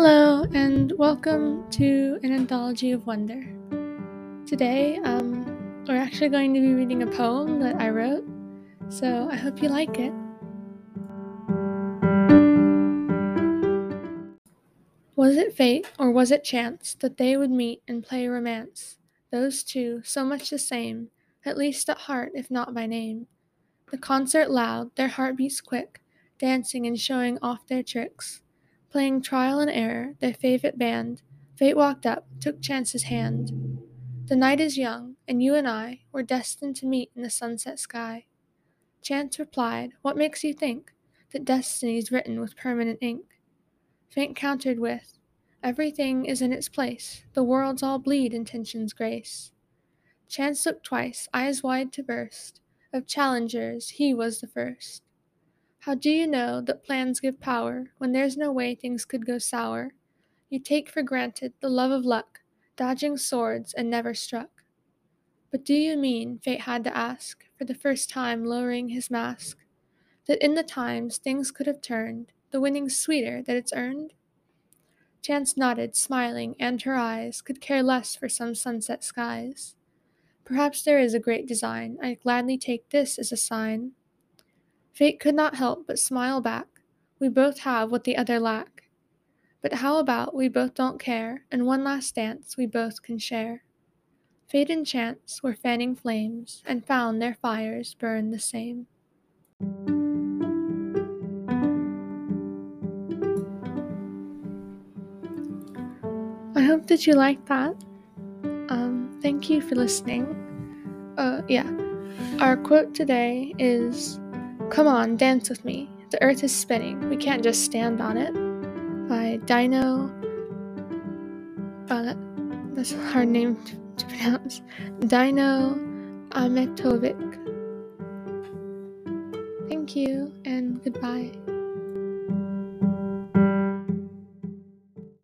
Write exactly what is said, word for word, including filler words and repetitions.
Hello, and welcome to an anthology of wonder. Today, um, we're actually going to be reading a poem that I wrote, so I hope you like it. Was it fate, or was it chance, that they would meet and play romance? Those two, so much the same, at least at heart, if not by name. The concert loud, their heartbeats quick, dancing and showing off their tricks. Playing trial and error, their favorite band, fate walked up, took chance's hand. The night is young, and you and I were destined to meet in the sunset sky. Chance replied, "What makes you think that destiny's written with permanent ink?" Fate countered with, "Everything is in its place, the worlds all bleed intention's grace." Chance looked twice, eyes wide to burst. Of challengers, he was the first. How do you know that plans give power when there's no way things could go sour? You take for granted the love of luck, dodging swords and never struck. But do you mean, fate had to ask, for the first time lowering his mask, that in the times things could have turned, the winning's sweeter that it's earned? Chance nodded, smiling, and her eyes could care less for some sunset skies. Perhaps there is a great design, I'd gladly take this as a sign. Fate could not help but smile back, we both have what the other lack. But how about we both don't care, and one last dance we both can share? Fate and chance were fanning flames, and found their fires burn the same. I hope that you liked that. Um, thank you for listening. Uh, yeah. Our quote today is, "Come on, dance with me. The earth is spinning. We can't just stand on it." By Dino. Uh, that, that's a hard name to, to pronounce. Dino Ametovic. Thank you, and goodbye.